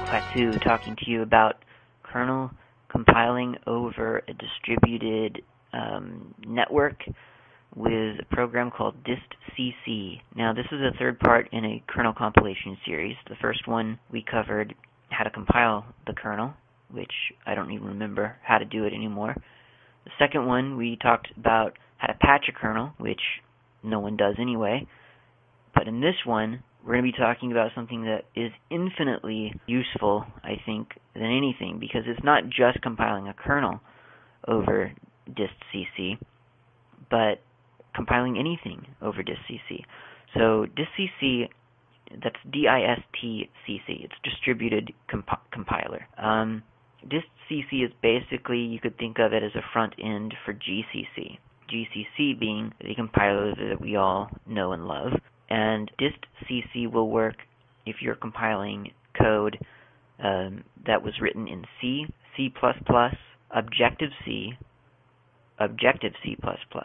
Klaatu talking to you about kernel compiling over a distributed network with a program called distcc. Now, this is the third part in a kernel compilation series. The first one we covered how to compile the kernel, which I don't even remember how to do it anymore. The second one we talked about how to patch a kernel, which no one does anyway. But in this one, we're going to be talking about something that is infinitely useful, I think, than anything, because it's not just compiling a kernel over distcc, but compiling anything over distcc. So distcc, that's D-I-S-T-C-C. It's distributed compiler. Distcc is basically, you could think of it as a front end for GCC. GCC being the compiler that we all know and love. And distcc will work if you're compiling code that was written in C, C++, Objective-C, Objective-C++.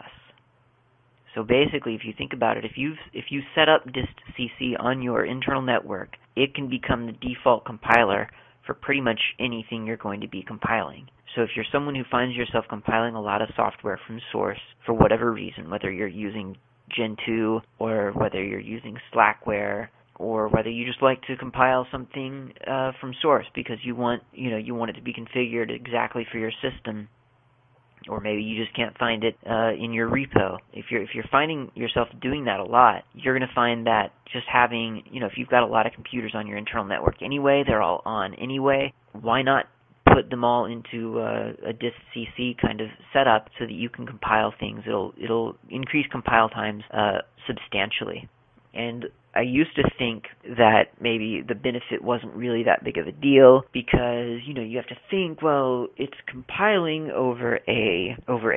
So basically, if you think about it, if you set up distcc on your internal network, it can become the default compiler for pretty much anything you're going to be compiling. So if you're someone who finds yourself compiling a lot of software from source for whatever reason, whether you're using Gentoo or whether you're using Slackware or whether you just like to compile something from source because you want it to be configured exactly for your system, or maybe you just can't find it in your repo. If you're finding yourself doing that a lot, you're going to find that just having, if you've got a lot of computers on your internal network anyway, they're all on anyway, why not put them all into a distcc kind of setup so that you can compile things. It'll increase compile times substantially. And I used to think that maybe the benefit wasn't really that big of a deal because you have to think, well, it's compiling over a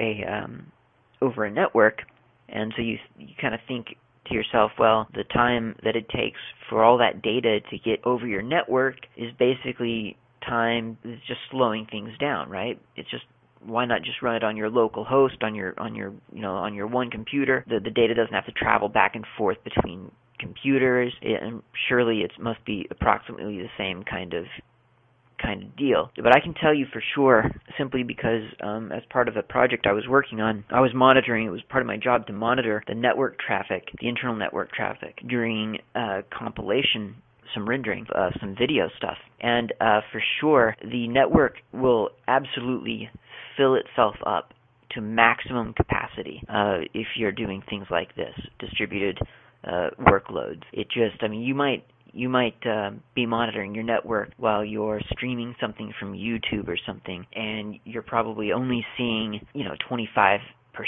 network, and so you kind of think to yourself, well, the time that it takes for all that data to get over your network is basically time is just slowing things down, right? It's just, why not just run it on your local host on your one computer? The data doesn't have to travel back and forth between computers, and surely it must be approximately the same kind of deal. But I can tell you for sure, simply because as part of a project I was working on, I was monitoring. It was part of my job to monitor the network traffic, the internal network traffic during compilation, some rendering, some video stuff. And for sure, the network will absolutely fill itself up to maximum capacity if you're doing things like this, distributed workloads. You might be monitoring your network while you're streaming something from YouTube or something, and you're probably only seeing 25%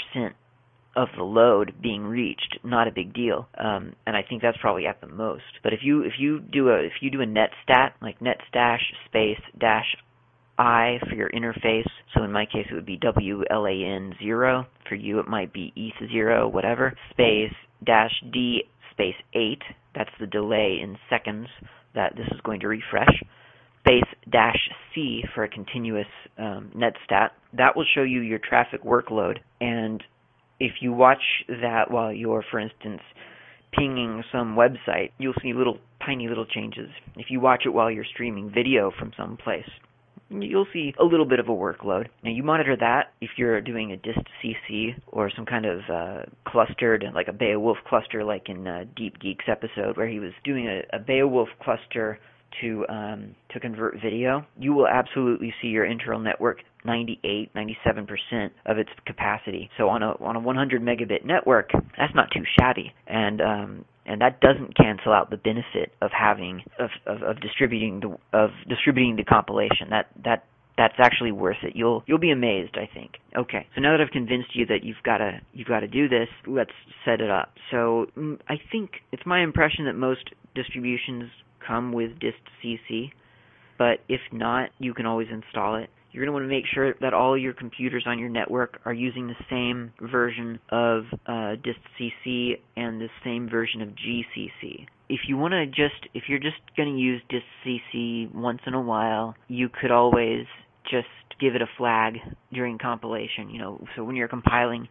of the load being reached. Not a big deal, and I think that's probably at the most. But if you do a netstat, like netstash space dash I for your interface, so in my case it would be WLAN 0, for you it might be ETH 0, whatever, space dash D space 8, that's the delay in seconds that this is going to refresh, space dash C for a continuous netstat. That will show you your traffic workload, and if you watch that while you're, for instance, pinging some website, you'll see tiny little changes. If you watch it while you're streaming video from some place, you'll see a little bit of a workload. Now, you monitor that if you're doing a distcc or some kind of clustered, like a Beowulf cluster, like in Deep Geek's episode, where he was doing a Beowulf cluster to convert video. You will absolutely see your internal network 98, 97% of its capacity. So on a 100 megabit network, that's not too shabby, and that doesn't cancel out the benefit of having of distributing the compilation. That's actually worth it. You'll be amazed, I think. Okay, so now that I've convinced you that you've got to do this, let's set it up. So I think it's my impression that most distributions come with distcc, but if not, you can always install it. You're going to want to make sure that all your computers on your network are using the same version of distcc and the same version of GCC. If you're just going to use distcc once in a while, you could always just give it a flag during compilation. So when you're compiling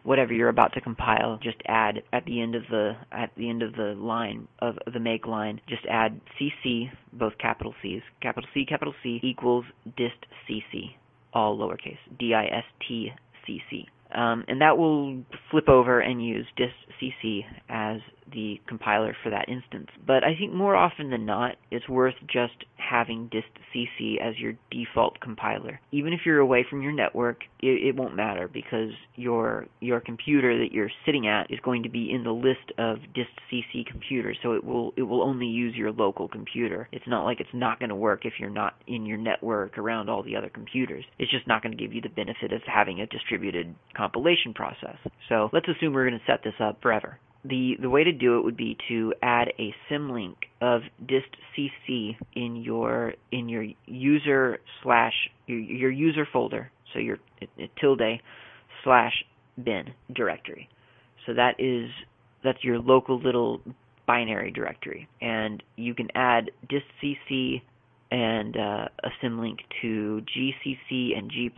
whatever you're about to compile, just add at the end of the line of the make line, just add cc, both capital C's, capital C equals dist cc, all lowercase, distcc. And that will flip over and use distcc as the compiler for that instance. But I think more often than not, it's worth just having distcc as your default compiler. Even if you're away from your network, it won't matter, because your computer that you're sitting at is going to be in the list of distcc computers, so it will only use your local computer. It's not like it's not going to work if you're not in your network around all the other computers. It's just not going to give you the benefit of having a distributed compilation process. So let's assume we're going to set this up forever. The way to do it would be to add a symlink of distcc in your user folder, so your tilde/bin directory. So that's your local little binary directory, and you can add distcc and a symlink to gcc and g++,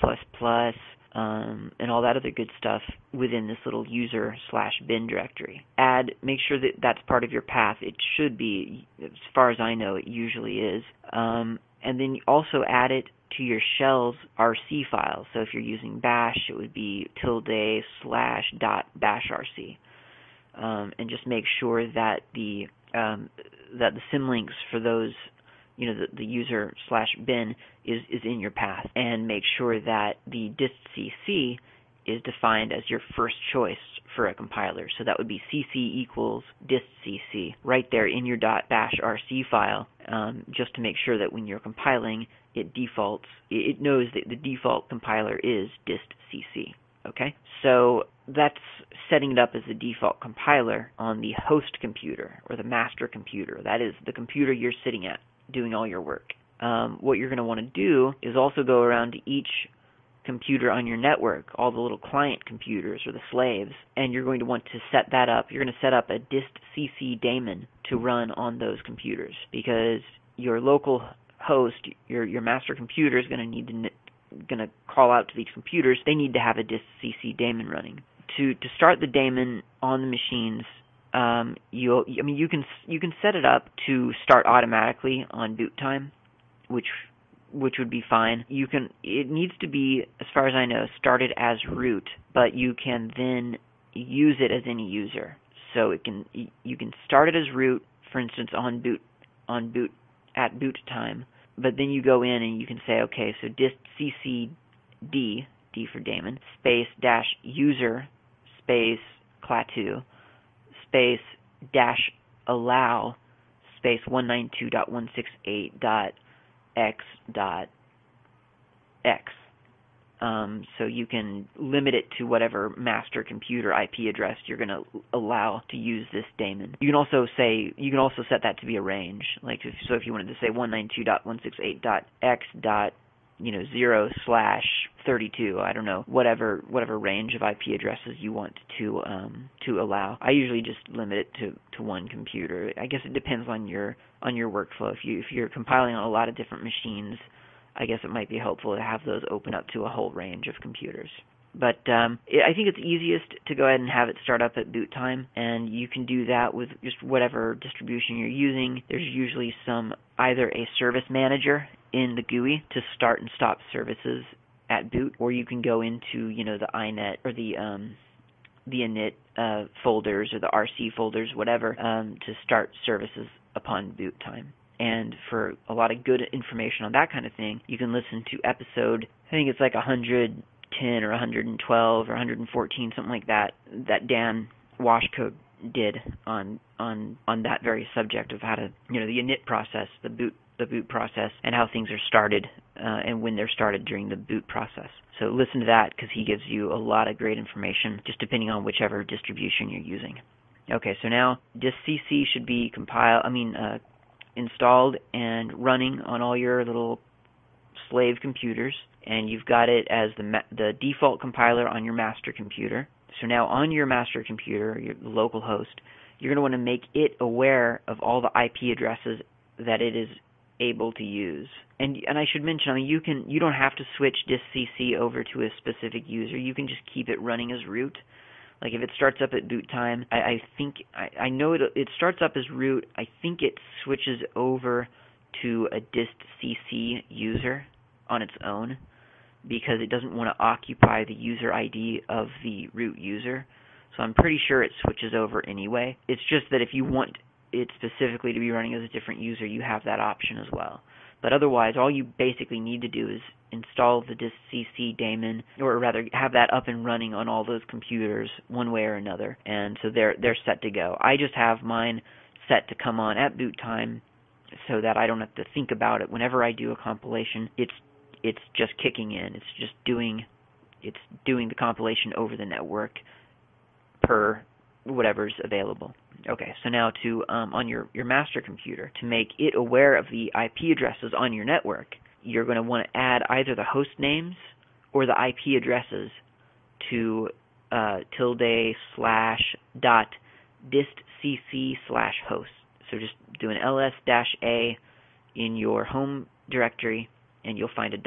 and all that other good stuff within this little user/bin directory. Make sure that that's part of your path. It should be, as far as I know, it usually is. And then you also add it to your shell's RC file. So if you're using bash, it would be tilde/.bashrc. And just make sure that the symlinks for those, the user/bin is in your path, and make sure that the distcc is defined as your first choice for a compiler. So that would be cc equals distcc right there in your .bashrc file, just to make sure that when you're compiling, it knows that the default compiler is distcc. Okay, so that's setting it up as the default compiler on the host computer, or the master computer. That is the computer you're sitting at doing all your work. What you're going to want to do is also go around to each computer on your network, all the little client computers or the slaves, and you're going to want to set that up. You're going to set up a distcc daemon to run on those computers, because your local host, your master computer, is going to call out to these computers. They need to have a distcc daemon running. To start the daemon on the machines, you can set it up to start automatically on boot time, which would be fine. It needs to be, as far as I know, started as root, but you can then use it as any user. So you can start it as root, for instance, on boot at boot time, but then you go in and you can say, okay, so distcc d for daemon, space -user space cla2 space -allow space 192.168.x.x. So you can limit it to whatever master computer IP address you're going to allow to use this daemon. You can also set that to be a range. Like if you wanted to say 192.168.x.0/32, I don't know, whatever range of IP addresses you want to allow. I usually just limit it to one computer. I guess it depends on your workflow. If you're compiling on a lot of different machines, I guess it might be helpful to have those open up to a whole range of computers. But I think it's easiest to go ahead and have it start up at boot time, and you can do that with just whatever distribution you're using. There's usually either a service manager in the GUI to start and stop services at boot, or you can go into the inet or the init folders or the RC folders, whatever, to start services upon boot time. And for a lot of good information on that kind of thing, you can listen to episode, I think it's like 110 or 112 or 114, something like that Dan Washcoat did on that very subject of how to, the init process, the boot process, and how things are started and when they're started during the boot process. So listen to that, because he gives you a lot of great information, just depending on whichever distribution you're using. Okay, so now distcc should be installed and running on all your little slave computers, and you've got it as the default compiler on your master computer. So now on your master computer, your local host, you're going to want to make it aware of all the IP addresses that it is able to use. And I should mention, you don't have to switch distcc over to a specific user. You can just keep it running as root. Like if it starts up at boot time, I think I know it starts up as root. I think it switches over to a distcc user on its own because it doesn't want to occupy the user ID of the root user. So I'm pretty sure it switches over anyway. It's just that if you want it specifically to be running as a different user, you have that option as well. But otherwise, all you basically need to do is install the distcc daemon, or rather have that up and running on all those computers one way or another, and so they're set to go. I just have mine set to come on at boot time so that I don't have to think about it. Whenever I do a compilation, it's just kicking in. It's just doing the compilation over the network per whatever's available. Okay, so now to on your master computer, to make it aware of the IP addresses on your network, you're going to want to add either the host names or the IP addresses to ~distcc/host. So just do an ls-a in your home directory, and you'll find a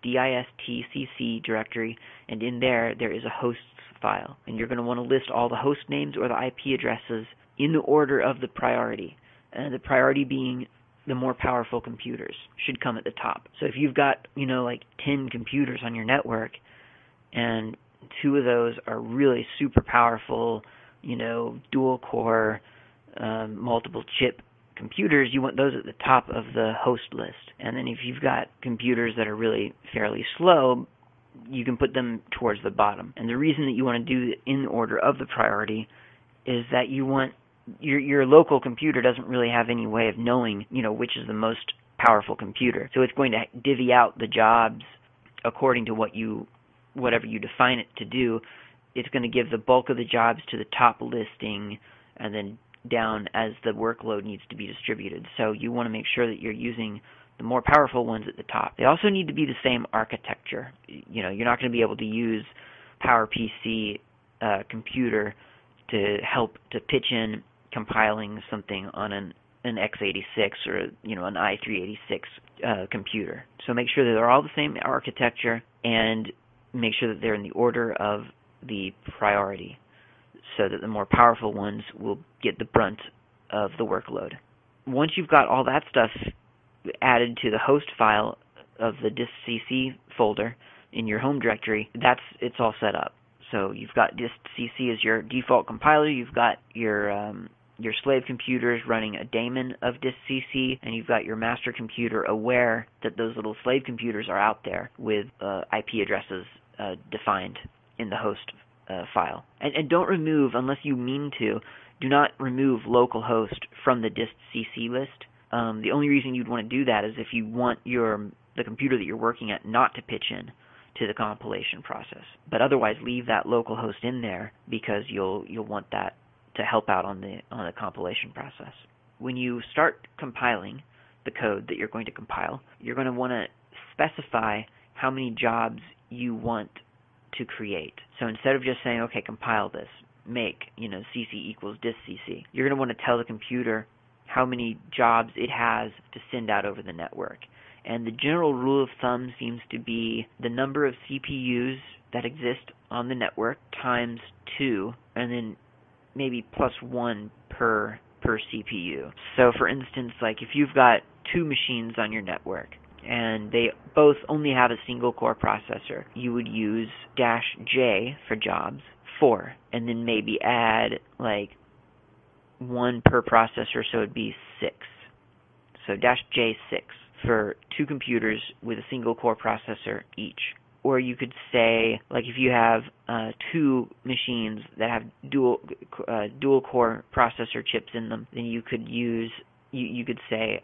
.distcc directory, and in there is a hosts file. And you're going to want to list all the host names or the IP addresses in the order of the priority. And the priority being the more powerful computers should come at the top. So if you've got, like 10 computers on your network, and 2 of those are really super powerful, dual core, multiple chip computers, you want those at the top of the host list. And then if you've got computers that are really fairly slow, you can put them towards the bottom. And the reason that you want to do it in order of the priority is that you want your local computer doesn't really have any way of knowing, which is the most powerful computer. So it's going to divvy out the jobs according to whatever you define it to do. It's going to give the bulk of the jobs to the top listing and then down as the workload needs to be distributed. So you want to make sure that you're using the more powerful ones at the top. They also need to be the same architecture. You're not going to be able to use PowerPC computer to help to pitch in compiling something on an x86 or an i386 computer. So make sure that they're all the same architecture and make sure that they're in the order of the priority so that the more powerful ones will get the brunt of the workload. Once you've got all that stuff added to the host file of the distcc folder in your home directory, it's all set up. So you've got distcc as your default compiler, you've got your slave computers running a daemon of distcc, and you've got your master computer aware that those little slave computers are out there with IP addresses defined in the host file. And don't remove, unless you mean to, do not remove localhost from the distcc list. The only reason you'd want to do that is if you want the computer that you're working at not to pitch in to the compilation process. But otherwise, leave that localhost in there because you'll want that to help out on the compilation process. When you start compiling the code that you're going to compile, you're going to want to specify how many jobs you want to create. So instead of just saying, okay, compile this, make, cc equals distcc, you're going to want to tell the computer how many jobs it has to send out over the network. And the general rule of thumb seems to be the number of CPUs that exist on the network times 2, and then maybe plus 1 per CPU. So for instance, like if you've got 2 machines on your network and they both only have a single core processor, you would use -J for jobs, 4, and then maybe add like 1 per processor, so it'd be 6. So -J6 for 2 computers with a single core processor each. Or you could say, like if you have 2 machines that have dual core processor chips in them, then you could use you could say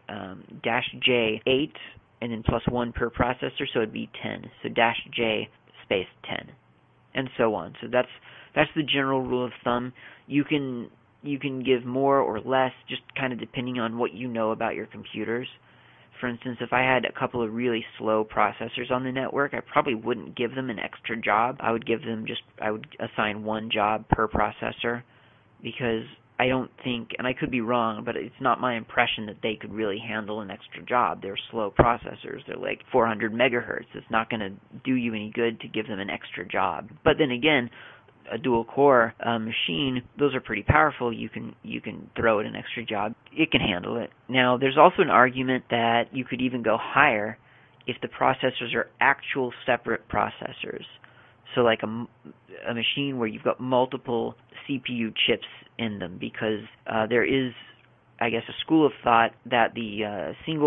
-J8 and then plus 1 per processor, so it'd be 10. So -J space 10, and so on. So that's the general rule of thumb. You can give more or less, just kind of depending on what you know about your computers. For instance, if I had a couple of really slow processors on the network, I probably wouldn't give them an extra job. I would assign 1 job per processor, because I don't think, and I could be wrong, but it's not my impression that they could really handle an extra job. They're slow processors. They're like 400 megahertz. It's not going to do you any good to give them an extra job. But then again, a dual core machine, those are pretty powerful. You can throw it an extra job. It can handle it. Now, there's also an argument that you could even go higher if the processors are actual separate processors. So like a machine where you've got multiple CPU chips in them, because there is, I guess, a school of thought that the single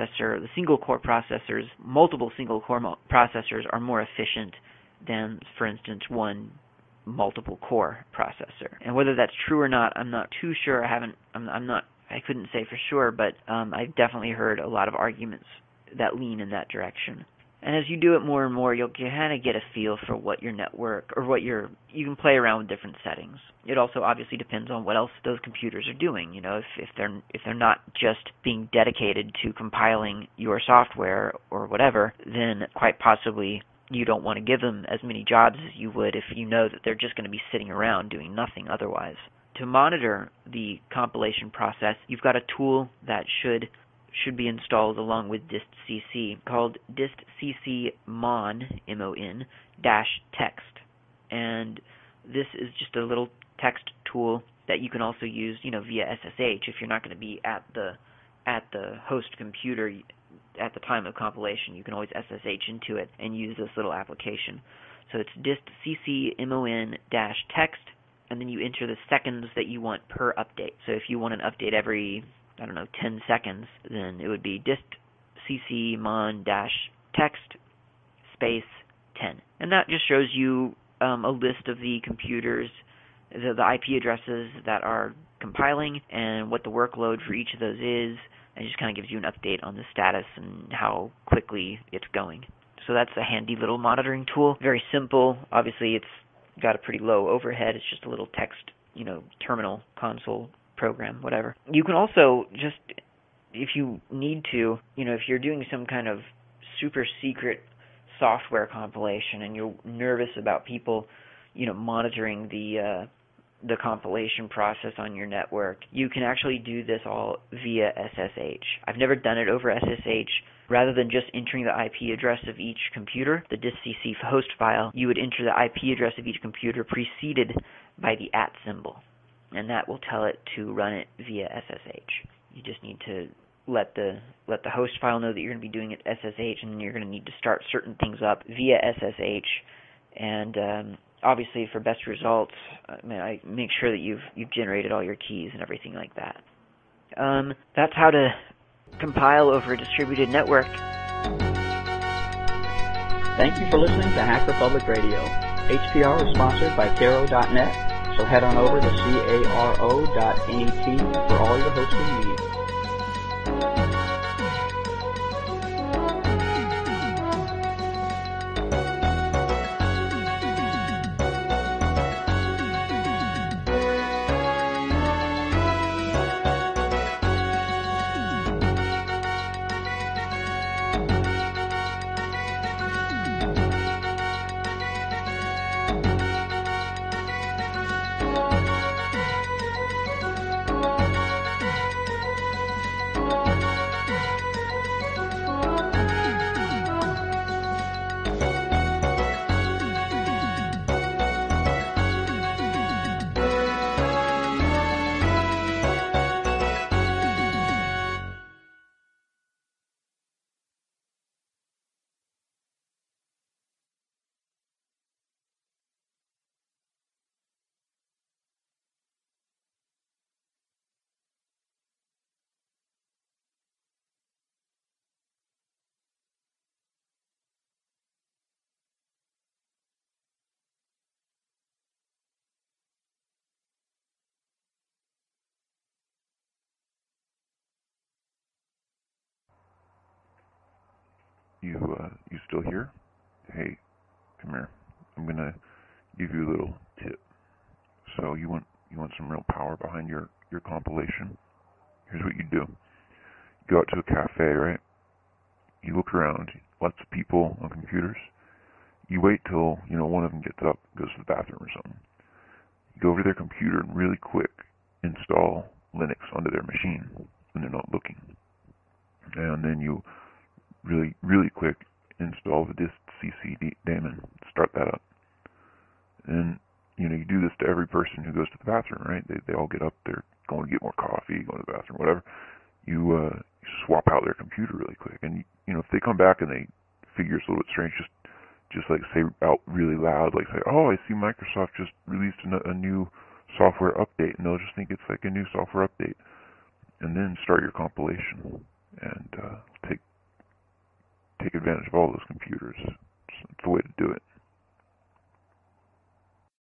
core processors, multiple single core processors are more efficient than, for instance, one multiple core processor. And whether that's true or not, I'm not too sure. I couldn't say for sure, but I've definitely heard a lot of arguments that lean in that direction. And as you do it more and more, you'll kind of get a feel for what your network, or you can play around with different settings. It also obviously depends on what else those computers are doing. If they're not just being dedicated to compiling your software or whatever, then quite possibly you don't want to give them as many jobs as you would if you know that they're just going to be sitting around doing nothing otherwise. To monitor the compilation process, you've got a tool that should be installed along with distcc called distcc-mon, M-O-N, -text. And this is just a little text tool that you can also use, via SSH if you're not going to be at the host computer at the time of compilation. You can always SSH into it and use this little application. So it's distcc-mon -text, and then you enter the seconds that you want per update. So if you want an update every 10 seconds, then it would be distcc-mon -text space 10. And that just shows you a list of the computers, the IP addresses that are compiling, and what the workload for each of those is, and just kind of gives you an update on the status and how quickly it's going. So that's a handy little monitoring tool. Very simple. Obviously, it's got a pretty low overhead. It's just a little text, terminal console program, whatever. You can also just, if you need to, if you're doing some kind of super secret software compilation and you're nervous about people, monitoring the compilation process on your network, you can actually do this all via SSH. I've never done it over SSH. Rather than just entering the IP address of each computer, the distcc host file, you would enter the IP address of each computer preceded by the @ symbol. And that will tell it to run it via SSH. You just need to let the host file know that you're going to be doing it SSH, and you're going to need to start certain things up via SSH. And obviously, for best results, I make sure that you've generated all your keys and everything like that. That's how to compile over a distributed network. Thank you for listening to Hacker Public Radio. HPR is sponsored by Caro.net. So head on over to caro.net for all your hosting needs. You still here? Hey, come here. I'm gonna give you a little tip. So you want some real power behind your compilation? Here's what you do. You go out to a cafe, right? You look around, lots of people on computers. You wait till, one of them gets up, goes to the bathroom or something. You go over to their computer and really quick install Linux onto their machine when they're not looking. And then you really, really quick install the distcc daemon, start that up. And, they all get up, they're going to get more coffee, going to the bathroom, whatever. You swap out their computer really quick, and if they come back and they figure it's a little bit strange, just like say out really loud, like say, "Oh, I see Microsoft just released a new software update," and they'll just think it's like a new software update, and then start your compilation and take advantage of all those computers. It's the way to do it.